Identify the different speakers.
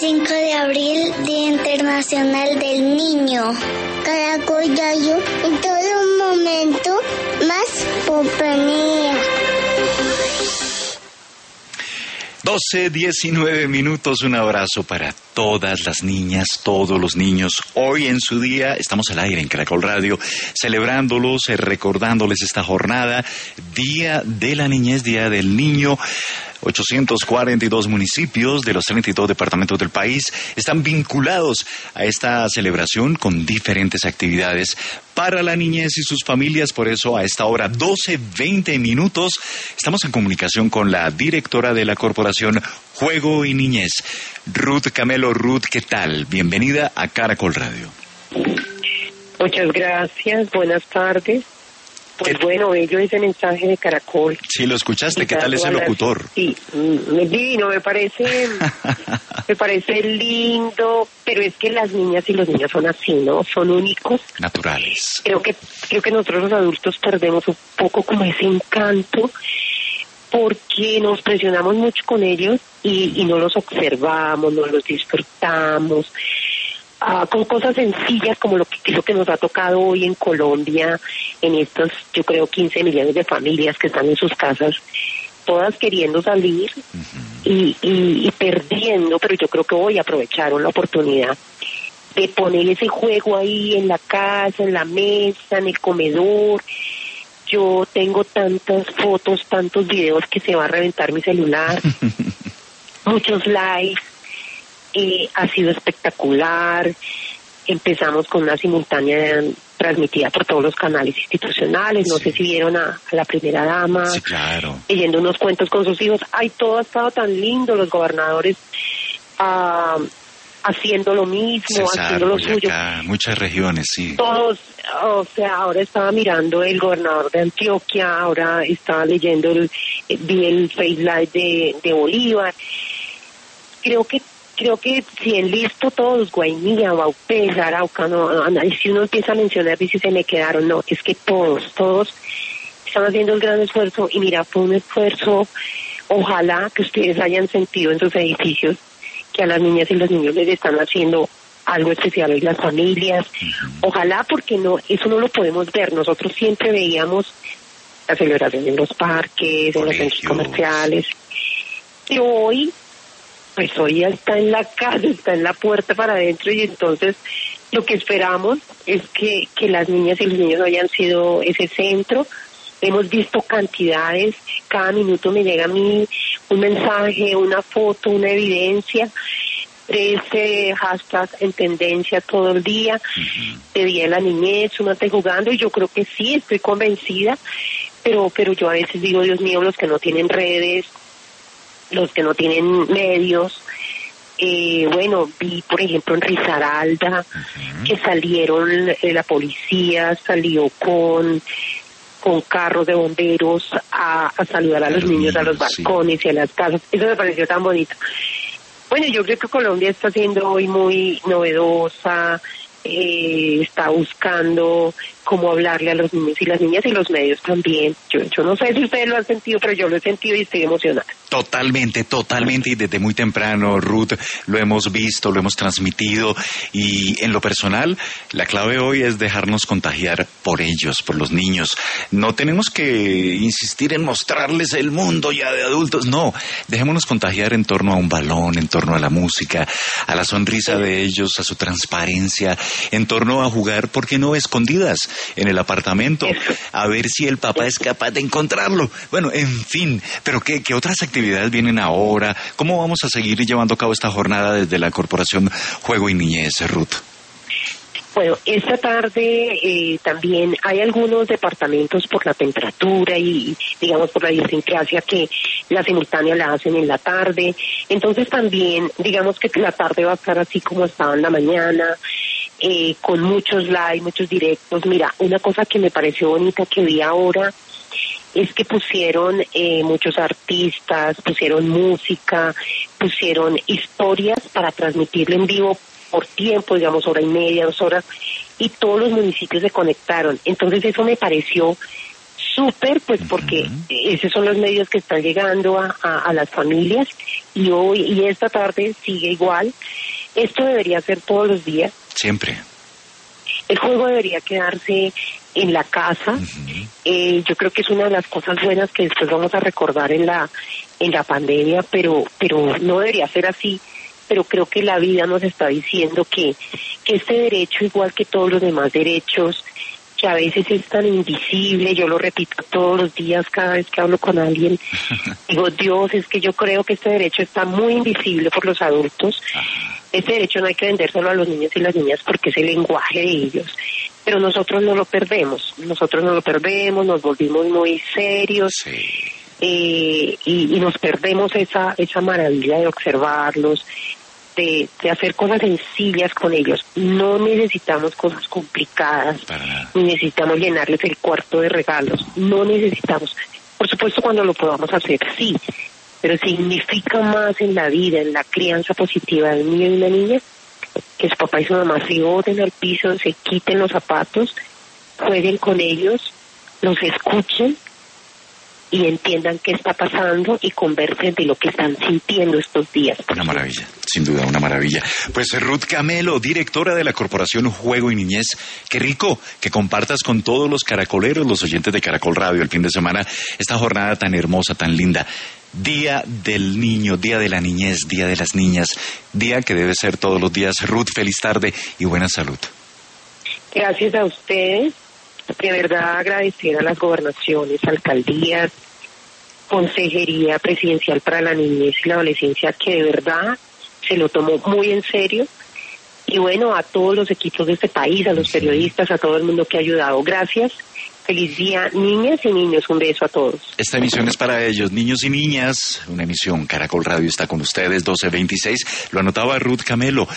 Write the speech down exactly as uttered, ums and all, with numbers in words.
Speaker 1: cinco de abril, Día Internacional del Niño. Caracol Radio, en todo momento, más compañía.
Speaker 2: doce, diecinueve minutos, un abrazo para todas las niñas, todos los niños. Hoy en su día estamos al aire en Caracol Radio, celebrándolos, recordándoles esta jornada, Día de la Niñez, Día del Niño. ochocientos cuarenta y dos municipios de los treinta y dos departamentos del país están vinculados a esta celebración con diferentes actividades para la niñez y sus familias. Por eso a esta hora, doce, veinte minutos, estamos en comunicación con la directora de la corporación Juego y Niñez, Ruth Camelo. Ruth, ¿qué tal? Bienvenida a Caracol Radio.
Speaker 3: Muchas gracias, buenas tardes. Pues ¿Qué? Bueno, bello ese mensaje de Caracol.
Speaker 2: Sí, lo escuchaste. ¿Qué tal ese locutor?
Speaker 3: Sí, me divino, me parece, me parece lindo, pero es que las niñas y los niños son así, ¿no? Son únicos.
Speaker 2: Naturales.
Speaker 3: Creo que, creo que nosotros los adultos perdemos un poco como ese encanto, porque nos presionamos mucho con ellos y, y no los observamos, no los disfrutamos. Uh, con cosas sencillas como lo que, lo que nos ha tocado hoy en Colombia, en estos, yo creo, quince millones de familias que están en sus casas, todas queriendo salir uh-huh. y, y, y perdiendo, pero yo creo que hoy aprovecharon la oportunidad de poner ese juego ahí en la casa, en la mesa, en el comedor. Yo tengo tantas fotos, tantos videos que se va a reventar mi celular, muchos likes. Eh, ha sido espectacular. Empezamos con una simultánea transmitida por todos los canales institucionales. No sí. sé si vieron a, a la primera dama
Speaker 2: sí, claro.
Speaker 3: leyendo unos cuentos con sus hijos. Ay, todo ha estado tan lindo. Los gobernadores uh, haciendo lo mismo,
Speaker 2: Cesar,
Speaker 3: haciendo lo
Speaker 2: Boyacá,
Speaker 3: suyo.
Speaker 2: Muchas regiones, sí.
Speaker 3: Todos, o sea, ahora estaba mirando el gobernador de Antioquia, ahora estaba leyendo el, vi el Face Live de, de Bolívar. Creo que Creo que si en listo todos, Guainía, Baupés, Arauca, no, si uno empieza a mencionar, dice se me quedaron, no, es que todos, todos están haciendo un gran esfuerzo y mira, fue un esfuerzo, ojalá que ustedes hayan sentido en sus edificios que a las niñas y los niños les están haciendo algo especial hoy las familias, ojalá porque no, eso no lo podemos ver, nosotros siempre veíamos la celebración en los parques, en los centros comerciales, pero hoy pues hoy ya está en la casa, está en la puerta para adentro y entonces lo que esperamos es que, que las niñas y los niños hayan sido ese centro. Hemos visto cantidades, cada minuto me llega a mí un mensaje, una foto, una evidencia, trece hashtags en tendencia todo el día, uh-huh. de Día de la Niñez, uno está jugando y yo creo que sí, estoy convencida, pero, pero yo a veces digo, Dios mío, los que no tienen redes, los que no tienen medios, eh, bueno, vi por ejemplo en Risaralda uh-huh. que salieron, eh, la policía salió con con carros de bomberos a, a saludar a los, los niños, niños a los balcones sí. y a las casas, eso me pareció tan bonito. Bueno, yo creo que Colombia está siendo hoy muy novedosa, eh, está buscando cómo hablarle a los niños y las niñas y los medios también. Yo, yo no sé si ustedes lo han sentido, pero yo lo he sentido y estoy emocionada.
Speaker 2: Totalmente, totalmente, y desde muy temprano, Ruth, lo hemos visto, lo hemos transmitido, y en lo personal, la clave hoy es dejarnos contagiar por ellos, por los niños. No tenemos que insistir en mostrarles el mundo ya de adultos, no, dejémonos contagiar en torno a un balón, en torno a la música, a la sonrisa de ellos, a su transparencia, en torno a jugar, ¿por qué no escondidas en el apartamento? A ver si el papá es capaz de encontrarlo. Bueno, en fin, pero ¿qué, qué otras actividades vienen ahora? ¿Cómo vamos a seguir llevando a cabo esta jornada desde la Corporación Juego y Niñez, Ruth?
Speaker 3: Bueno, esta tarde eh, también hay algunos departamentos por la temperatura y, digamos, por la idiosincrasia que la simultánea la hacen en la tarde. Entonces también, digamos que la tarde va a estar así como estaba en la mañana, eh, con muchos live, muchos directos. Mira, una cosa que me pareció bonita que vi ahora es que pusieron eh, muchos artistas, pusieron música, pusieron historias para transmitirlo en vivo por tiempo, digamos, hora y media, dos horas, y todos los municipios se conectaron. Entonces eso me pareció súper, pues porque uh-huh. esos son los medios que están llegando a, a, a las familias, y hoy y esta tarde sigue igual. Esto debería ser todos los días.
Speaker 2: Siempre.
Speaker 3: El juego debería quedarse en la casa. Uh-huh. Eh, yo creo que es una de las cosas buenas que después vamos a recordar en la en la pandemia, pero pero no debería ser así. Pero creo que la vida nos está diciendo que, que este derecho, igual que todos los demás derechos, que a veces es tan invisible, yo lo repito todos los días cada vez que hablo con alguien, digo, Dios, es que yo creo que este derecho está muy invisible por los adultos. Este derecho no hay que vendérselo a los niños y las niñas porque es el lenguaje de ellos, pero nosotros no lo perdemos, nosotros no lo perdemos, nos volvimos muy serios.
Speaker 2: Sí.
Speaker 3: Eh, y, y nos perdemos esa esa maravilla de observarlos, de, de hacer cosas sencillas con ellos. No necesitamos cosas complicadas, ni necesitamos llenarles el cuarto de regalos, no necesitamos. Por supuesto, cuando lo podamos hacer, sí, pero significa más en la vida, en la crianza positiva del niño y una niña, que su papá y su mamá se boten al piso, se quiten los zapatos, jueguen con ellos, los escuchen y entiendan qué está pasando y conversen de lo que están sintiendo estos días.
Speaker 2: Una maravilla, sin duda, una maravilla. Pues Ruth Camelo, directora de la Corporación Juego y Niñez, qué rico que compartas con todos los caracoleros, los oyentes de Caracol Radio el fin de semana, esta jornada tan hermosa, tan linda. Día del niño, día de la niñez, día de las niñas, día que debe ser todos los días. Ruth, feliz tarde y buena salud.
Speaker 3: Gracias a ustedes. De verdad agradecer a las gobernaciones, alcaldías, Consejería Presidencial para la Niñez y la Adolescencia, que de verdad se lo tomó muy en serio. Y bueno, a todos los equipos de este país, a los periodistas, a todo el mundo que ha ayudado. Gracias. Feliz día, niñas y niños. Un beso a todos.
Speaker 2: Esta emisión es para ellos, niños y niñas. Una emisión, Caracol Radio está con ustedes, doce veintiséis. Lo anotaba Ruth Camelo.